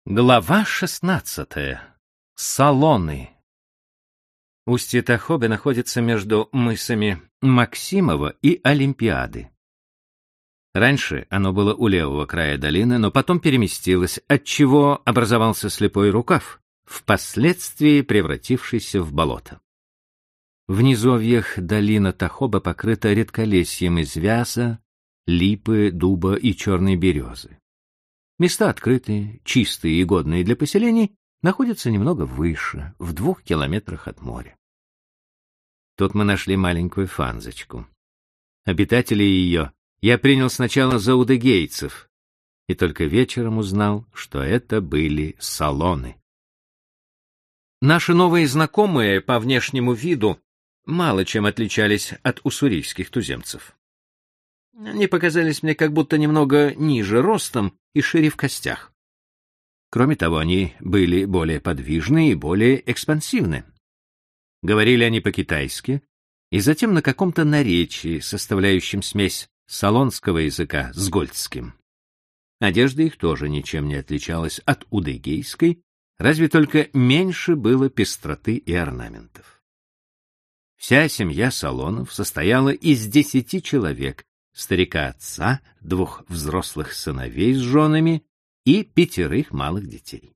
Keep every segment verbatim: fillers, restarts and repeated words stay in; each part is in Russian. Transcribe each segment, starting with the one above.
Глава шестнадцатая. Салоны. Устье Тахобе находится между мысами Максимова и Олимпиады. Раньше оно было у левого края долины, но потом переместилось, отчего образовался слепой рукав, впоследствии превратившийся в болото. В низовьях долина Тахобе покрыта редколесьем из вяза, липы, дуба и черной березы. Места открытые, чистые и годные для поселений, находятся немного выше, в двух километрах от моря. Тут мы нашли маленькую фанзочку. Обитателей ее я принял сначала за удыгейцев, и только вечером узнал, что это были салоны. Наши новые знакомые по внешнему виду мало чем отличались от уссурийских туземцев. Они показались мне как будто немного ниже ростом и шире в костях. Кроме того, они были более подвижны и более экспансивны. Говорили они по-китайски и затем на каком-то наречии, составляющем смесь салонского языка с гольдским. Одежда их тоже ничем не отличалась от удыгейской, разве только меньше было пестроты и орнаментов. Вся семья Салонов состояла из десяти человек, старика отца, двух взрослых сыновей с женами и пятерых малых детей.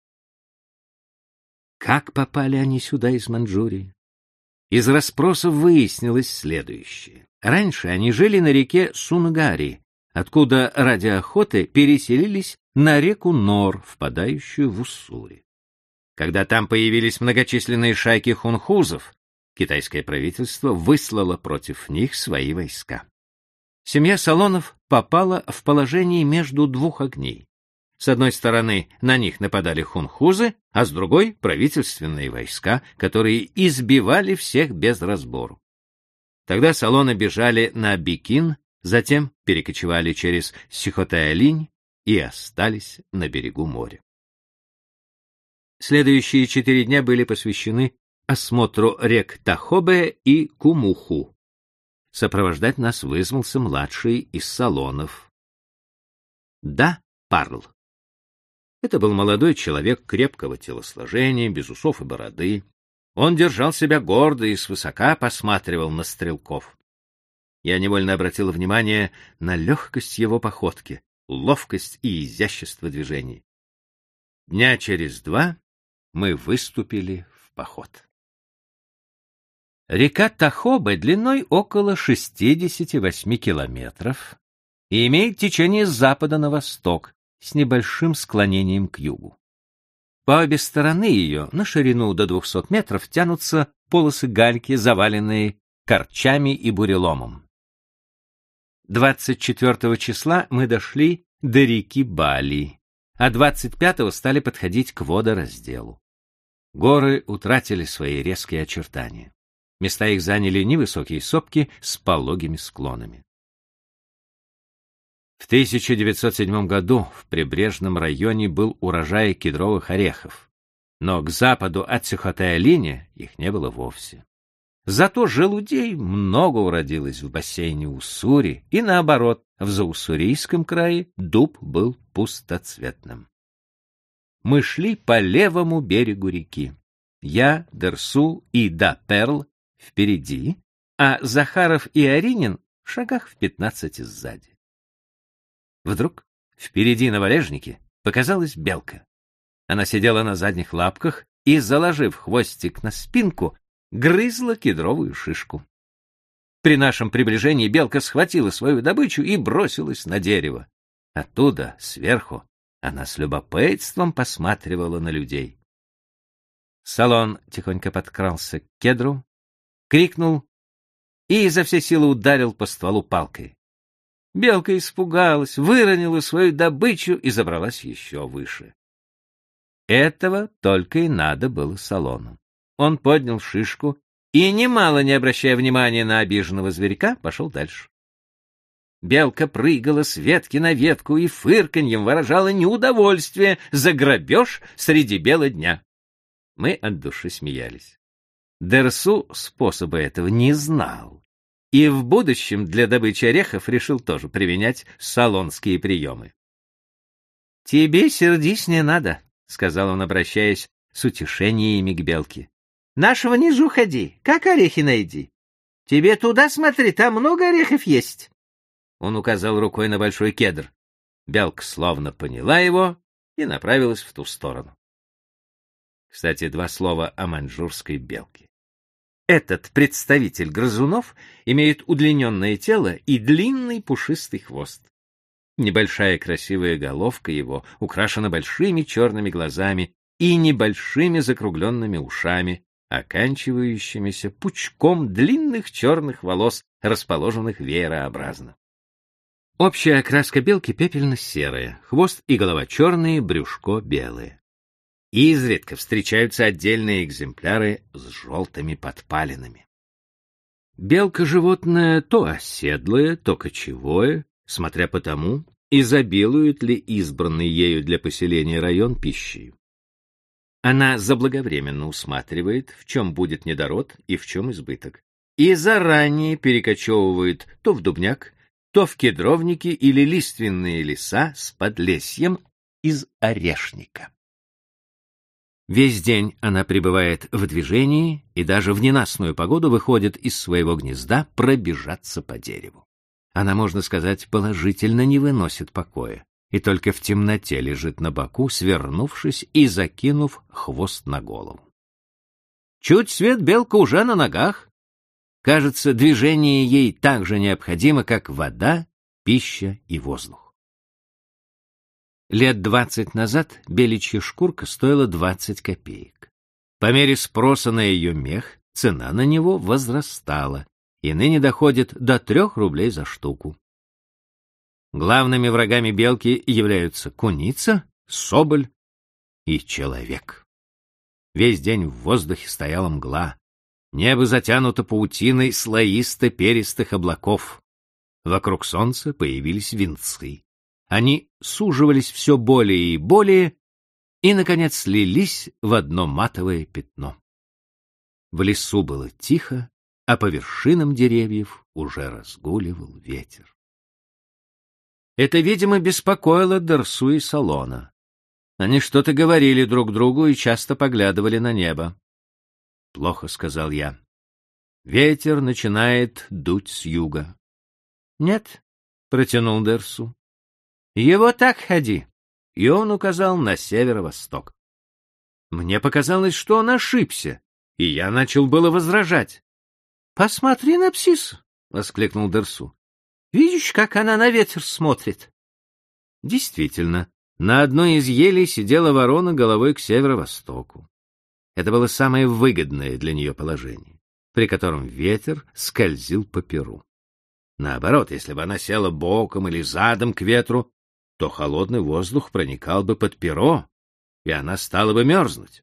Как попали они сюда из Манчжурии? Из расспросов выяснилось следующее. Раньше они жили на реке Сунгари, откуда ради охоты переселились на реку Нор, впадающую в Уссури. Когда там появились многочисленные шайки хунхузов, китайское правительство выслало против них свои войска. Семья Салонов попала в положение между двух огней. С одной стороны на них нападали хунхузы, а с другой — правительственные войска, которые избивали всех без разбору. Тогда Салоны бежали на Бикин, затем перекочевали через Сихотэ-Линь и остались на берегу моря. Следующие четыре дня были посвящены осмотру рек Тахобе и Кумуху. Сопровождать нас вызвался младший из Салонов. Да, Парл. Это был молодой человек крепкого телосложения, без усов и бороды. Он держал себя гордо и свысока посматривал на стрелков. Я невольно обратил внимание на легкость его походки, ловкость и изящество движений. Дня через два мы выступили в поход. Река Тахобе длиной около шестидесяти восьми километров и имеет течение с запада на восток с небольшим склонением к югу. По обе стороны ее, на ширину до двухсот метров, тянутся полосы гальки, заваленные корчами и буреломом. двадцать четвёртого числа мы дошли до реки Бали, а двадцать пятого стали подходить к водоразделу. Горы утратили свои резкие очертания. Места их заняли невысокие сопки с пологими склонами. В тысяча девятьсот седьмом году в прибрежном районе был урожай кедровых орехов, но к западу от Сихотэ-Линя их не было вовсе. Зато желудей много уродилось в бассейне Уссури, и наоборот, в Зауссурийском крае дуб был пустоцветным. Мы шли по левому берегу реки. Я, Дерсу и Да Перл впереди, а Захаров и Аринин в шагах в пятнадцати сзади. Вдруг впереди на валежнике показалась белка. Она сидела на задних лапках и, заложив хвостик на спинку, грызла кедровую шишку. При нашем приближении белка схватила свою добычу и бросилась на дерево. Оттуда, сверху, она с любопытством посматривала на людей. Салон тихонько подкрался к кедру, крикнул и изо всей силы ударил по стволу палкой. Белка испугалась, выронила свою добычу и забралась еще выше. Этого только и надо было Салону. Он поднял шишку и, немало не обращая внимания на обиженного зверька, пошел дальше. Белка прыгала с ветки на ветку и фырканьем выражала неудовольствие за грабеж среди бела дня. Мы от души смеялись. Дерсу способа этого не знал, и в будущем для добычи орехов решил тоже применять салонские приемы. — Тебе сердись не надо, — сказал он, обращаясь с утешениями к белке. — Нашего внизу ходи, как орехи найди. Тебе туда смотри, там много орехов есть. Он указал рукой на большой кедр. Белка словно поняла его и направилась в ту сторону. Кстати, два слова о маньчжурской белке. Этот представитель грызунов имеет удлиненное тело и длинный пушистый хвост. Небольшая красивая головка его украшена большими черными глазами и небольшими закругленными ушами, оканчивающимися пучком длинных черных волос, расположенных веерообразно. Общая окраска белки пепельно-серая, хвост и голова черные, брюшко белое. Изредка встречаются отдельные экземпляры с желтыми подпалинами. Белка — животное то оседлое, то кочевое, смотря по тому, изобилует ли избранный ею для поселения район пищей. Она заблаговременно усматривает, в чем будет недород и в чем избыток, и заранее перекочевывает то в дубняк, то в кедровники или лиственные леса с подлесьем из орешника. Весь день она пребывает в движении и даже в ненастную погоду выходит из своего гнезда пробежаться по дереву. Она, можно сказать, положительно не выносит покоя и только в темноте лежит на боку, свернувшись и закинув хвост на голову. Чуть свет белка уже на ногах. Кажется, движение ей так же необходимо, как вода, пища и воздух. Лет двадцать назад беличья шкурка стоила двадцать копеек. По мере спроса на ее мех цена на него возрастала и ныне доходит до трех рублей за штуку. Главными врагами белки являются куница, соболь и человек. Весь день в воздухе стояла мгла, небо затянуто паутиной слоисто-перистых облаков. Вокруг солнца появились венцы. Они суживались все более и более и, наконец, слились в одно матовое пятно. В лесу было тихо, а по вершинам деревьев уже разгуливал ветер. Это, видимо, беспокоило Дерсу и Салона. Они что-то говорили друг другу и часто поглядывали на небо. — Плохо, — сказал я. — Ветер начинает дуть с юга. — Нет, — протянул Дерсу. Его так ходи. И он указал на северо-восток. Мне показалось, что он ошибся, и я начал было возражать. — Посмотри на птицу, — воскликнул Дерсу. — Видишь, как она на ветер смотрит? Действительно, на одной из елей сидела ворона головой к северо-востоку. Это было самое выгодное для нее положение, при котором ветер скользил по перу. Наоборот, если бы она села боком или задом к ветру, то холодный воздух проникал бы под перо, и она стала бы мерзнуть.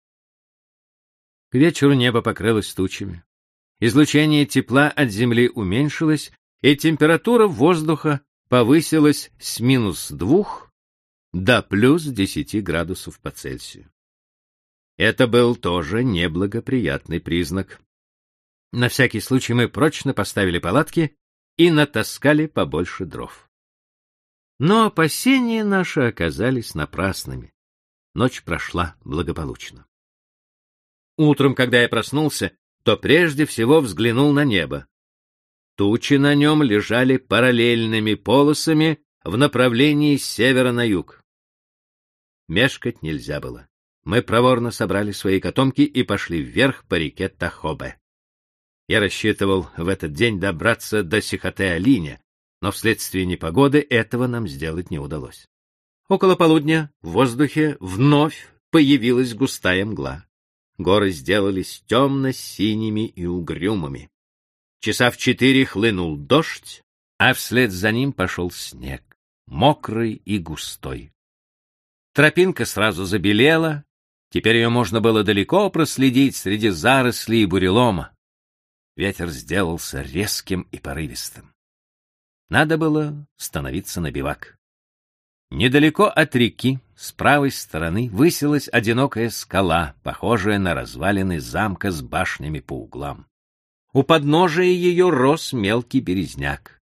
К вечеру небо покрылось тучами. Излучение тепла от земли уменьшилось, и температура воздуха повысилась с минус двух до плюс десяти градусов по Цельсию. Это был тоже неблагоприятный признак. На всякий случай мы прочно поставили палатки и натаскали побольше дров. Но опасения наши оказались напрасными. Ночь прошла благополучно. Утром, когда я проснулся, то прежде всего взглянул на небо. Тучи на нем лежали параллельными полосами в направлении с севера на юг. Мешкать нельзя было. Мы проворно собрали свои котомки и пошли вверх по реке Тахобе. Я рассчитывал в этот день добраться до Сихотэ-Алиня, но вследствие непогоды этого нам сделать не удалось. Около полудня в воздухе вновь появилась густая мгла. Горы сделались темно-синими и угрюмыми. Часа в четыре хлынул дождь, а вслед за ним пошел снег, мокрый и густой. Тропинка сразу забелела, теперь ее можно было далеко проследить среди зарослей и бурелома. Ветер сделался резким и порывистым. Надо было становиться на бивак. Недалеко от реки, с правой стороны, высилась одинокая скала, похожая на развалины замка с башнями по углам. У подножия ее рос мелкий березняк.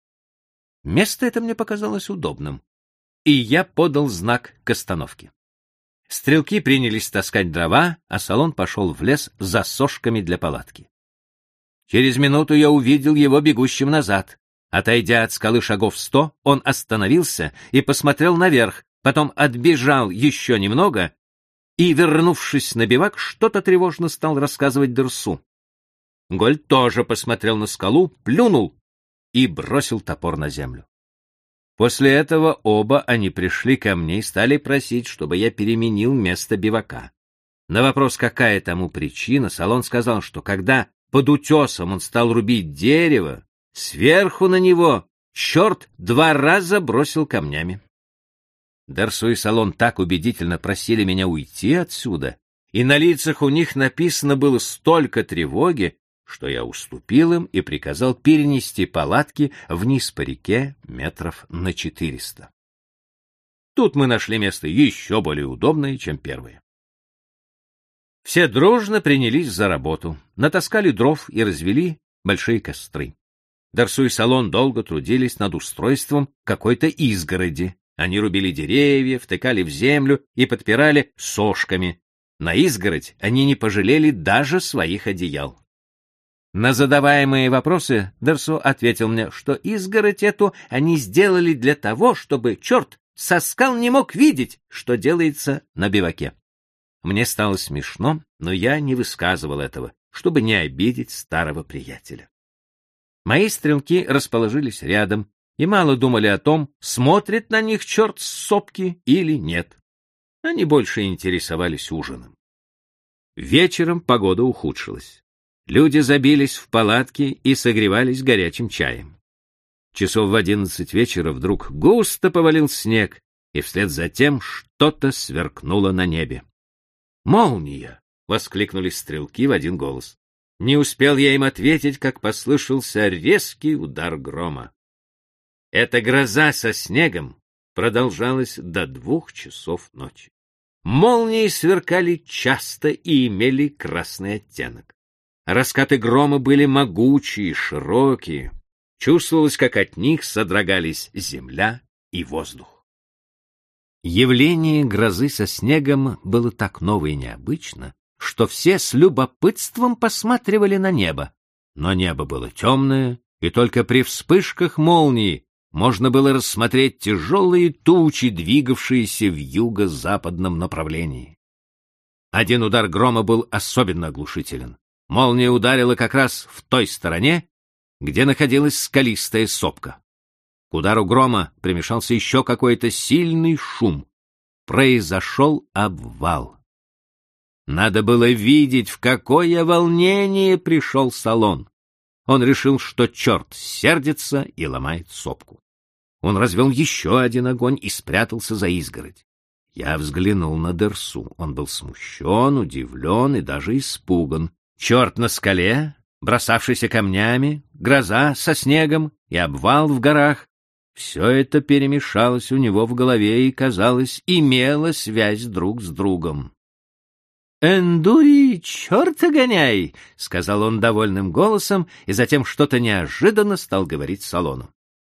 Место это мне показалось удобным, и я подал знак к остановке. Стрелки принялись таскать дрова, а Солон пошел в лес за сошками для палатки. Через минуту я увидел его бегущим назад. Отойдя от скалы шагов сто, он остановился и посмотрел наверх, потом отбежал еще немного и, вернувшись на бивак, что-то тревожно стал рассказывать Дерсу. Голь тоже посмотрел на скалу, плюнул и бросил топор на землю. После этого оба они пришли ко мне и стали просить, чтобы я переменил место бивака. На вопрос, какая тому причина, Солон сказал, что когда под утесом он стал рубить дерево, сверху на него черт два раза бросил камнями. Дерсу и Солон так убедительно просили меня уйти отсюда, и на лицах у них написано было столько тревоги, что я уступил им и приказал перенести палатки вниз по реке метров на четыреста. Тут мы нашли место еще более удобное, чем первое. Все дружно принялись за работу, натаскали дров и развели большие костры. Дерсу и Солон долго трудились над устройством какой-то изгороди. Они рубили деревья, втыкали в землю и подпирали сошками. На изгородь они не пожалели даже своих одеял. На задаваемые вопросы Дерсу ответил мне, что изгородь эту они сделали для того, чтобы черт со скал не мог видеть, что делается на биваке. Мне стало смешно, но я не высказывал этого, чтобы не обидеть старого приятеля. Мои стрелки расположились рядом и мало думали о том, смотрит на них черт с сопки или нет. Они больше интересовались ужином. Вечером погода ухудшилась. Люди забились в палатки и согревались горячим чаем. Часов в одиннадцать вечера вдруг густо повалил снег, и вслед за тем что-то сверкнуло на небе. «Молния!» — воскликнули стрелки в один голос. Не успел я им ответить, как послышался резкий удар грома. Эта гроза со снегом продолжалась до двух часов ночи. Молнии сверкали часто и имели красный оттенок. Раскаты грома были могучие, широкие. Чувствовалось, как от них содрогались земля и воздух. Явление грозы со снегом было так ново и необычно, что все с любопытством посматривали на небо. Но небо было темное, и только при вспышках молнии можно было рассмотреть тяжелые тучи, двигавшиеся в юго-западном направлении. Один удар грома был особенно оглушителен. Молния ударила как раз в той стороне, где находилась скалистая сопка. К удару грома примешался еще какой-то сильный шум. Произошел обвал. Надо было видеть, в какое волнение пришел Солон. Он решил, что черт сердится и ломает сопку. Он развел еще один огонь и спрятался за изгородь. Я взглянул на Дерсу. Он был смущен, удивлен и даже испуган. Черт на скале, бросавшийся камнями, гроза со снегом и обвал в горах — все это перемешалось у него в голове и, казалось, имело связь друг с другом. «Эндури, черта гоняй!» — сказал он довольным голосом, и затем что-то неожиданно стал говорить Солону.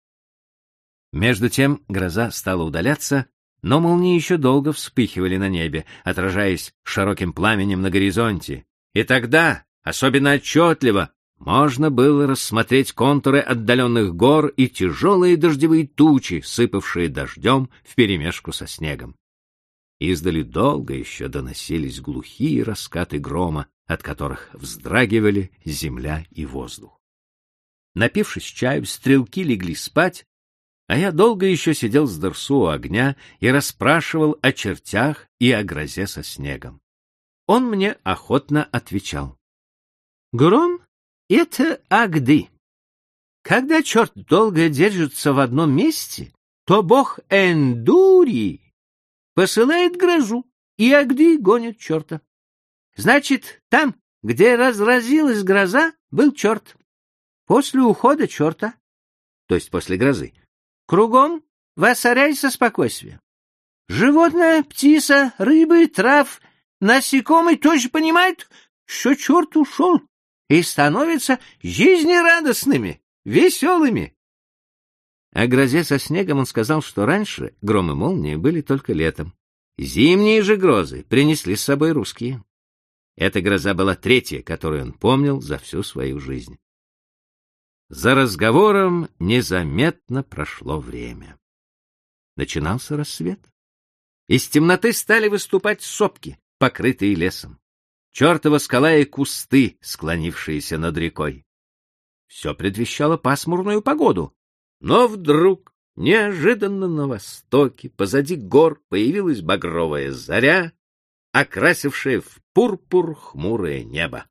Между тем гроза стала удаляться, но молнии еще долго вспыхивали на небе, отражаясь широким пламенем на горизонте. И тогда, особенно отчетливо, можно было рассмотреть контуры отдаленных гор и тяжелые дождевые тучи, сыпавшие дождем вперемешку со снегом. Издали долго еще доносились глухие раскаты грома, от которых вздрагивали земля и воздух. Напившись чаю, стрелки легли спать, а я долго еще сидел с Дерсу у огня и расспрашивал о чертях и о грозе со снегом. Он мне охотно отвечал. Гром — это Агды. Когда черт долго держится в одном месте, то бог Эндури посылает грозу, и Агды гонит черта. Значит, там, где разразилась гроза, был черт. После ухода черта, то есть после грозы, кругом воцаряется спокойствие. Животное, птица, рыбы, трав, насекомые тоже понимают, что черт ушел, и становятся жизнерадостными, веселыми. О грозе со снегом он сказал, что раньше гром и молнии были только летом, и Зимние же грозы принесли с собой русские. Эта гроза была третья, которую он помнил за всю свою жизнь. За разговором незаметно прошло время. Начинался рассвет. Из темноты стали выступать сопки, покрытые лесом. Чертова скала и кусты, склонившиеся над рекой. Все предвещало пасмурную погоду. Но вдруг, неожиданно на востоке, позади гор, появилась багровая заря, окрасившая в пурпур хмурое небо.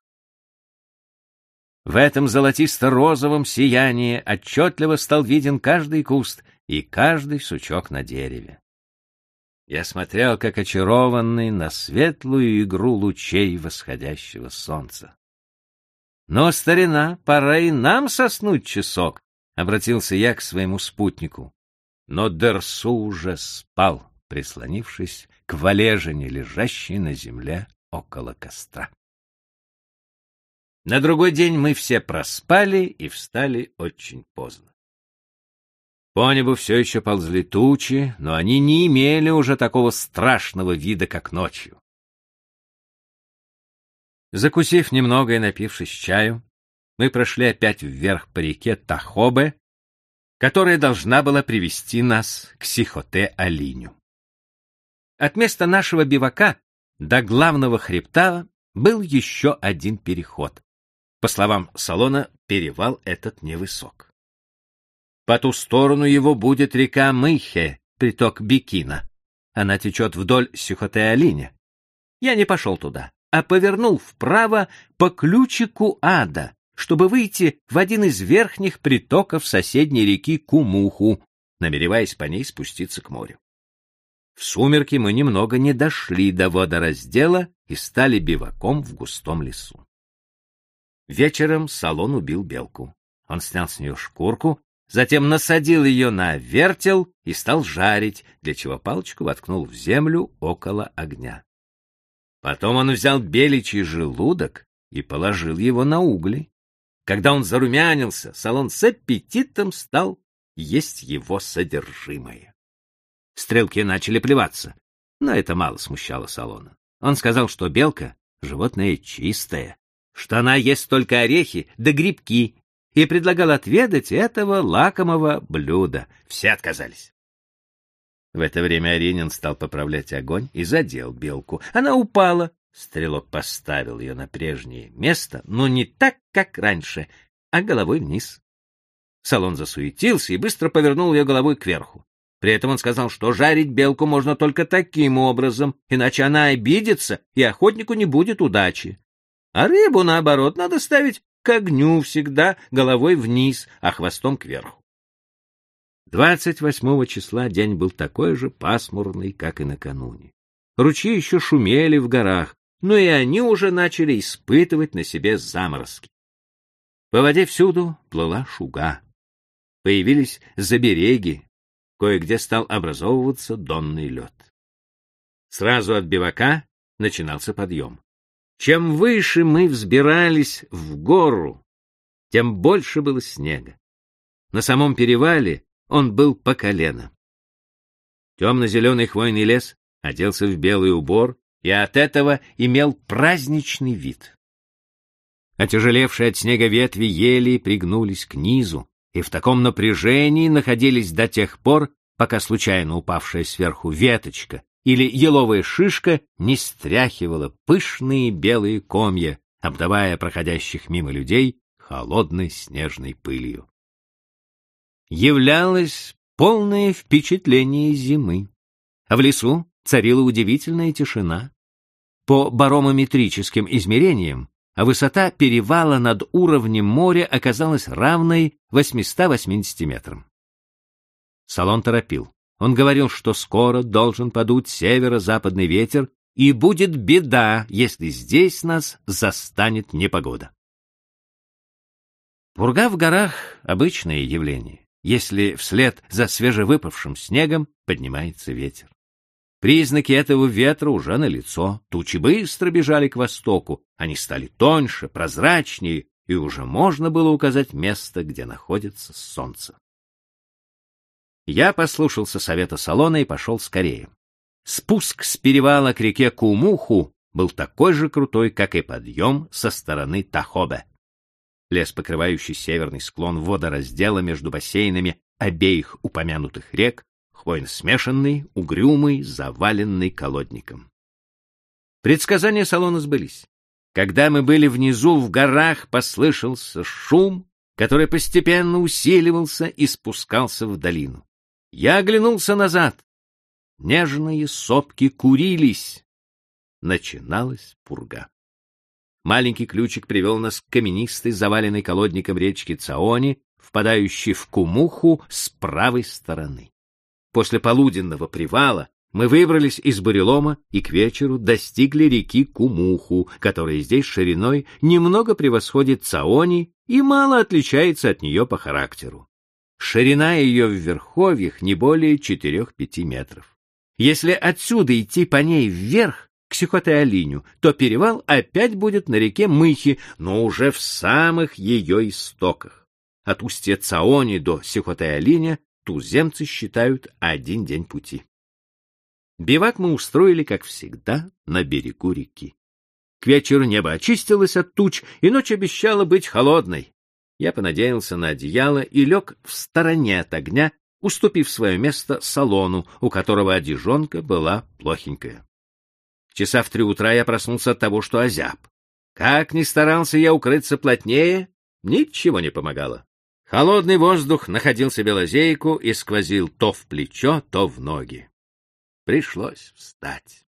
В этом золотисто-розовом сиянии отчетливо стал виден каждый куст и каждый сучок на дереве. Я смотрел, как очарованный, на светлую игру лучей восходящего солнца. «Но, старина, пора и нам соснуть часок», — обратился я к своему спутнику. Но Дерсу уже спал, прислонившись к валежине, лежащей на земле около костра. На другой день мы все проспали и встали очень поздно. По небу все еще ползли тучи, но они не имели уже такого страшного вида, как ночью. Закусив немного и напившись чаю, мы прошли опять вверх по реке Тахобе, которая должна была привести нас к Сихоте-Алиню. От места нашего бивака до главного хребта был еще один переход. По словам Салона, перевал этот невысок. По ту сторону его будет река Мыхе, приток Бикина. Она течет вдоль Сихоте-Алиня. Я не пошел туда, а повернул вправо по ключику Ада, чтобы выйти в один из верхних притоков соседней реки Кумуху, намереваясь по ней спуститься к морю. В сумерки мы немного не дошли до водораздела и стали биваком в густом лесу. Вечером Салон убил белку. Он снял с нее шкурку, затем насадил ее на вертел и стал жарить, для чего палочку воткнул в землю около огня. Потом он взял беличий желудок и положил его на угли. Когда он зарумянился, Салон с аппетитом стал есть его содержимое. Стрелки начали плеваться, но это мало смущало Салона. Он сказал, что белка — животное чистое, что она ест только орехи да грибки, и предлагал отведать этого лакомого блюда. Все отказались. В это время Аринин стал поправлять огонь и задел белку. Она упала. Стрелок поставил ее на прежнее место, но не так, как раньше, а головой вниз. Салон засуетился и быстро повернул ее головой кверху. При этом он сказал, что жарить белку можно только таким образом, иначе она обидится, и охотнику не будет удачи. А рыбу, наоборот, надо ставить к огню всегда головой вниз, а хвостом кверху. двадцать восьмого числа день был такой же пасмурный, как и накануне. Ручьи еще шумели в горах, но и они уже начали испытывать на себе заморозки. По воде всюду плыла шуга. Появились забереги, кое-где стал образовываться донный лед. Сразу от бивака начинался подъем. Чем выше мы взбирались в гору, тем больше было снега. На самом перевале он был по колено. Темно-зеленый хвойный лес оделся в белый убор и от этого имел праздничный вид. Отяжелевшие от снега ветви ели пригнулись к низу и в таком напряжении находились до тех пор, пока случайно упавшая сверху веточка или еловая шишка не стряхивала пышные белые комья, обдавая проходящих мимо людей холодной снежной пылью. Являлось полное впечатление зимы, а в лесу царила удивительная тишина. По барометрическим измерениям высота перевала над уровнем моря оказалась равной восьмистам восьмидесяти метрам. Салон торопил. Он говорил, что скоро должен подуть северо-западный ветер, и будет беда, если здесь нас застанет непогода. Пурга в горах — обычное явление, если вслед за свежевыпавшим снегом поднимается ветер. Признаки этого ветра уже налицо. Тучи быстро бежали к востоку, они стали тоньше, прозрачнее, и уже можно было указать место, где находится солнце. Я послушался совета Салона и пошел скорее. Спуск с перевала к реке Кумуху был такой же крутой, как и подъем со стороны Тахобе. Лес, покрывающий северный склон водораздела между бассейнами обеих упомянутых рек, хвойно-смешанный, угрюмый, заваленный колодником. Предсказания Салона сбылись. Когда мы были внизу в горах, послышался шум, который постепенно усиливался и спускался в долину. Я оглянулся назад. Нежные сопки курились. Начиналась пурга. Маленький ключик привел нас к каменистой, заваленной колодником речке Цаони, впадающей в Кумуху с правой стороны. После полуденного привала мы выбрались из бурелома и к вечеру достигли реки Кумуху, которая здесь шириной немного превосходит Цаони и мало отличается от нее по характеру. Ширина ее в верховьях не более четырех-пяти метров. Если отсюда идти по ней вверх, к Сихотэ-Алиню, то перевал опять будет на реке Мыхи, но уже в самых ее истоках. От устья Цаони до Сихотэ-Алиня туземцы считают один день пути. Бивак мы устроили, как всегда, на берегу реки. К вечеру небо очистилось от туч, и ночь обещала быть холодной. Я понадеялся на одеяло и лег в стороне от огня, уступив свое место Салону, у которого одежонка была плохенькая. Часа в три утра я проснулся от того, что озяб. Как ни старался я укрыться плотнее, ничего не помогало. Холодный воздух находил себе лазейку и сквозил то в плечо, то в ноги. Пришлось встать.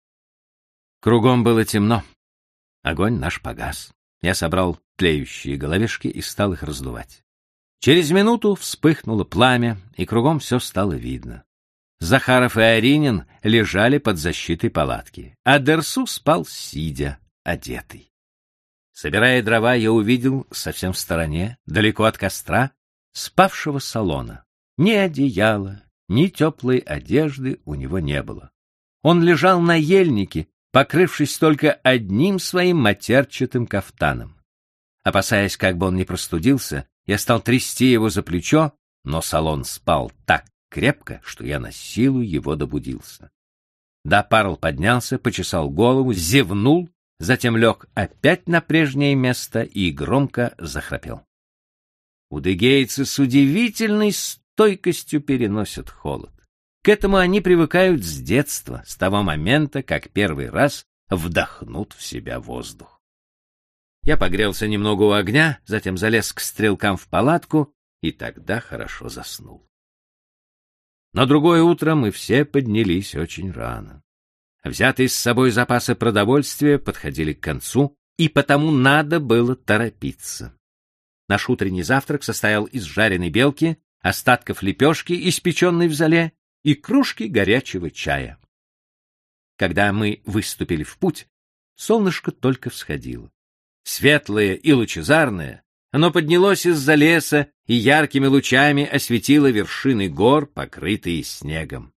Кругом было темно. Огонь наш погас. Я собрал тлеющие головешки и стал их раздувать. Через минуту вспыхнуло пламя, и кругом все стало видно. Захаров и Аринин лежали под защитой палатки, а Дерсу спал сидя, одетый. Собирая дрова, я увидел совсем в стороне, далеко от костра, спавшего Салона. Ни одеяла, ни теплой одежды у него не было. Он лежал на ельнике, покрывшись только одним своим матерчатым кафтаном. Опасаясь, как бы он не простудился, я стал трясти его за плечо, но Салон спал так крепко, что я на силу его добудился. Дапарл поднялся, почесал голову, зевнул, затем лег опять на прежнее место и громко захрапел. Удыгейцы с удивительной стойкостью переносят холод. К этому они привыкают с детства, с того момента, как первый раз вдохнут в себя воздух. Я погрелся немного у огня, затем залез к стрелкам в палатку и тогда хорошо заснул. На другое утро мы все поднялись очень рано. Взятые с собой запасы продовольствия подходили к концу, и потому надо было торопиться. Наш утренний завтрак состоял из жареной белки, остатков лепешки, испеченной в золе, и кружки горячего чая. Когда мы выступили в путь, солнышко только всходило. Светлое и лучезарное, оно поднялось из-за леса и яркими лучами осветило вершины гор, покрытые снегом.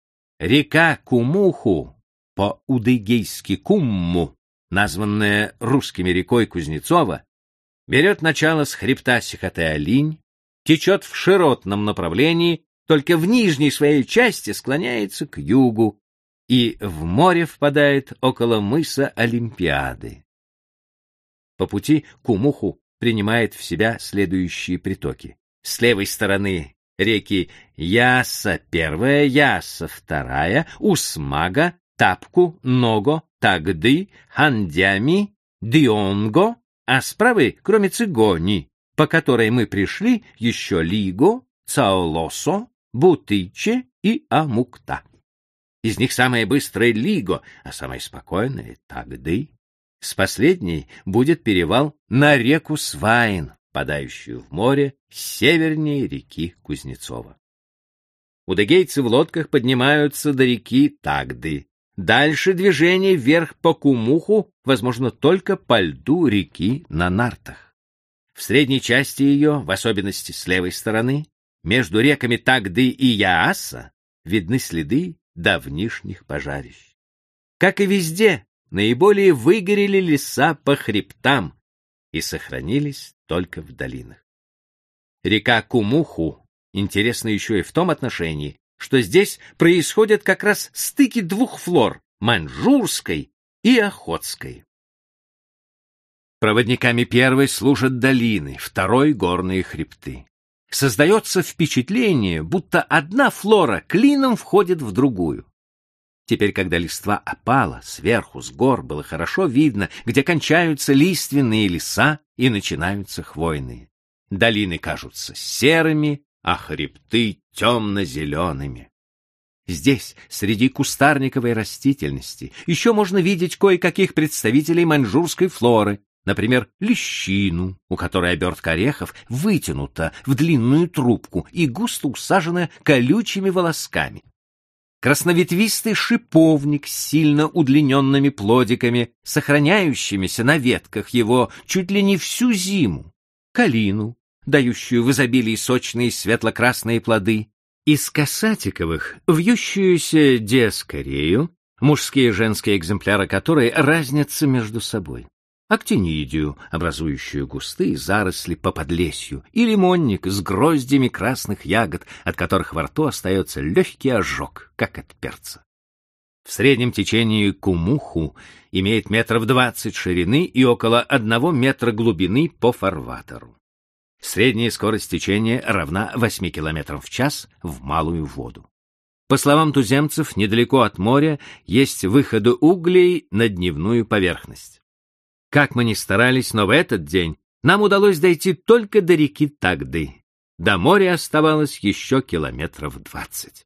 Река Кумуху, по-удыгейски Кумму, названная русскими рекой Кузнецова, берет начало с хребта Сихотэ-Алинь, течет в широтном направлении, только в нижней своей части склоняется к югу и в море впадает около мыса Олимпиады. По пути Кумуху принимает в себя следующие притоки. С левой стороны реки Яса первая, Яса вторая, Усмага, Тапку, Ного, Тагды, Хандями, Дионго, а с правой, кроме Цигони, по которой мы пришли, еще Лиго, Цаолосо, Бутыче и Амукта. Из них самая быстрая Лиго, а самая спокойная — Тагды. С последней будет перевал на реку Свайн, впадающую в море севернее реки Кузнецова. Удыгейцы в лодках поднимаются до реки Тагды. Дальше движение вверх по Кумуху возможно только по льду реки на нартах. В средней части ее, в особенности с левой стороны, между реками Тагды и Яаса, видны следы давнишних пожарищ. Как и везде, наиболее выгорели леса по хребтам и сохранились только в долинах. Река Кумуху интересна еще и в том отношении, что здесь происходят как раз стыки двух флор — маньчжурской и охотской. Проводниками первой служат долины, второй — горные хребты. Создается впечатление, будто одна флора клином входит в другую. Теперь, когда листва опала, сверху, с гор было хорошо видно, где кончаются лиственные леса и начинаются хвойные. Долины кажутся серыми, а хребты — темно-зелеными. Здесь, среди кустарниковой растительности, еще можно видеть кое-каких представителей маньчжурской флоры, например, лещину, у которой обертка орехов вытянута в длинную трубку и густо усажена колючими волосками. Красноветвистый шиповник с сильно удлиненными плодиками, сохраняющимися на ветках его чуть ли не всю зиму. Калину, дающую в изобилии сочные светло-красные плоды. Из касатиковых вьющуюся диаскорею, мужские и женские экземпляры которой разнятся между собой. Актинидию, образующую густые заросли по подлесью, и лимонник с гроздями красных ягод, от которых во рту остается легкий ожог, как от перца. В среднем течении Кумуху имеет метров двадцать ширины и около одного метра глубины по фарватеру. Средняя скорость течения равна восьми километрам в час в малую воду. По словам туземцев, недалеко от моря есть выходы углей на дневную поверхность. Как мы ни старались, но в этот день нам удалось дойти только до реки Тагды. До моря оставалось еще километров двадцать.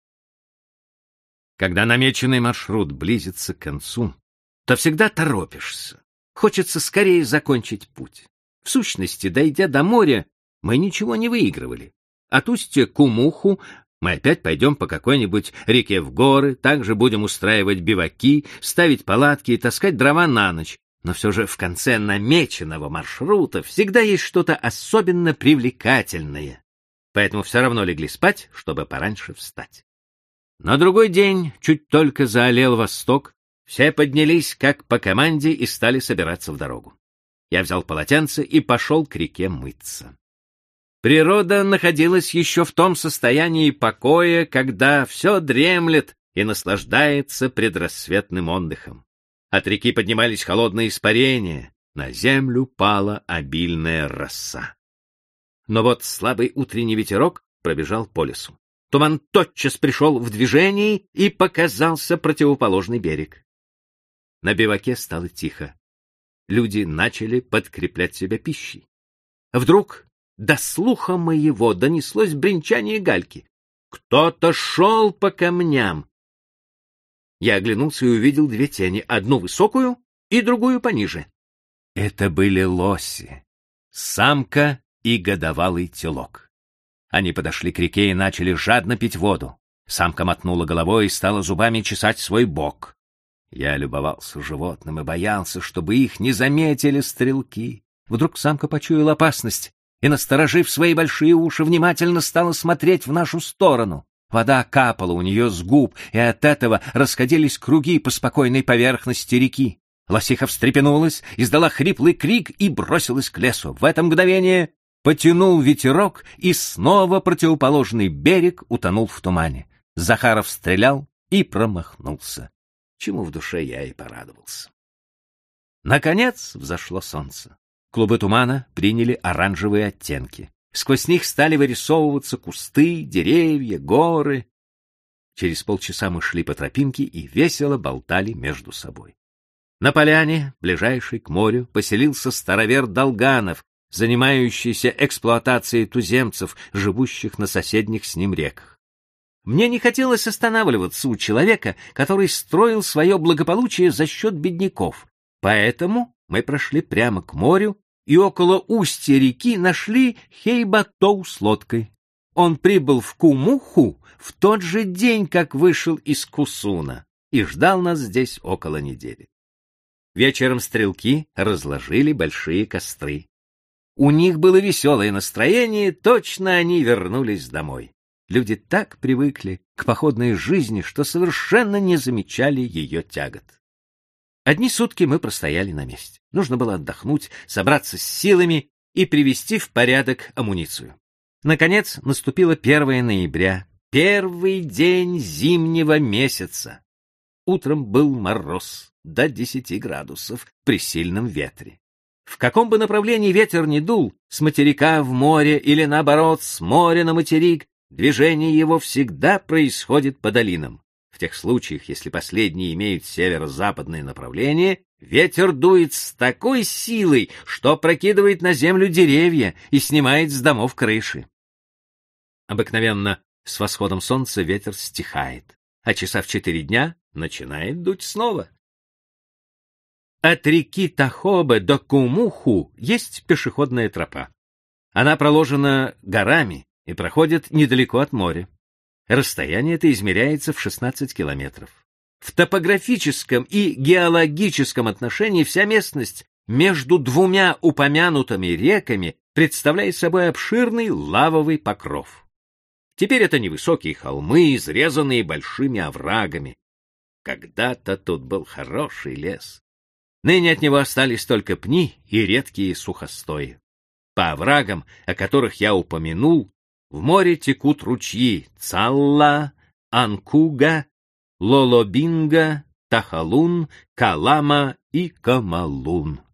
Когда намеченный маршрут близится к концу, то всегда торопишься. Хочется скорее закончить путь. В сущности, дойдя до моря, мы ничего не выигрывали. От устья Кумуху мы опять пойдем по какой-нибудь реке в горы, также будем устраивать биваки, ставить палатки и таскать дрова на ночь. Но все же в конце намеченного маршрута всегда есть что-то особенно привлекательное. Поэтому все равно легли спать, чтобы пораньше встать. На другой день, чуть только заолел восток, все поднялись как по команде и стали собираться в дорогу. Я взял полотенце и пошел к реке мыться. Природа находилась еще в том состоянии покоя, когда все дремлет и наслаждается предрассветным отдыхом. От реки поднимались холодные испарения, на землю пала обильная роса. Но вот слабый утренний ветерок пробежал по лесу. Туман тотчас пришел в движение, и показался противоположный берег. На биваке стало тихо. Люди начали подкреплять себя пищей. Вдруг до слуха моего донеслось бренчание гальки. Кто-то шел по камням. Я оглянулся и увидел две тени, одну высокую и другую пониже. Это были лоси, самка и годовалый телок. Они подошли к реке и начали жадно пить воду. Самка мотнула головой и стала зубами чесать свой бок. Я любовался животным и боялся, чтобы их не заметили стрелки. Вдруг самка почуяла опасность и, насторожив свои большие уши, внимательно стала смотреть в нашу сторону. Вода капала у нее с губ, и от этого расходились круги по спокойной поверхности реки. Лосиха встрепенулась, издала хриплый крик и бросилась к лесу. В это мгновение потянул ветерок, и снова противоположный берег утонул в тумане. Захаров стрелял и промахнулся, чему в душе я и порадовался. Наконец взошло солнце. Клубы тумана приняли оранжевые оттенки. Сквозь них стали вырисовываться кусты, деревья, горы. Через полчаса мы шли по тропинке и весело болтали между собой. На поляне, ближайшей к морю, поселился старовер Долганов, занимающийся эксплуатацией туземцев, живущих на соседних с ним реках. Мне не хотелось останавливаться у человека, который строил свое благополучие за счет бедняков, поэтому мы прошли прямо к морю и около устья реки нашли Хейбатоу с лодкой. Он прибыл в Кумуху в тот же день, как вышел из Кусуна, и ждал нас здесь около недели. Вечером стрелки разложили большие костры. У них было веселое настроение, точно они вернулись домой. Люди так привыкли к походной жизни, что совершенно не замечали ее тягот. Одни сутки мы простояли на месте. Нужно было отдохнуть, собраться с силами и привести в порядок амуницию. Наконец, наступило первое ноября, Первый день зимнего месяца. Утром был мороз до десяти градусов при сильном ветре. В каком бы направлении ветер ни дул, с материка в море или, наоборот, с моря на материк, движение его всегда происходит по долинам. В тех случаях, если последние имеют северо-западное направление, ветер дует с такой силой, что опрокидывает на землю деревья и снимает с домов крыши. Обыкновенно с восходом солнца ветер стихает, а часа в четыре дня начинает дуть снова. От реки Тахобе до Кумуху есть пешеходная тропа. Она проложена горами и проходит недалеко от моря. Расстояние это измеряется в шестнадцать километров. В топографическом и геологическом отношении вся местность между двумя упомянутыми реками представляет собой обширный лавовый покров. Теперь это невысокие холмы, изрезанные большими оврагами. Когда-то тут был хороший лес. Ныне от него остались только пни и редкие сухостои. По оврагам, о которых я упомянул, в море текут ручьи Цалла, Анкуга, Лолобинга, Тахалун, Калама и Камалун.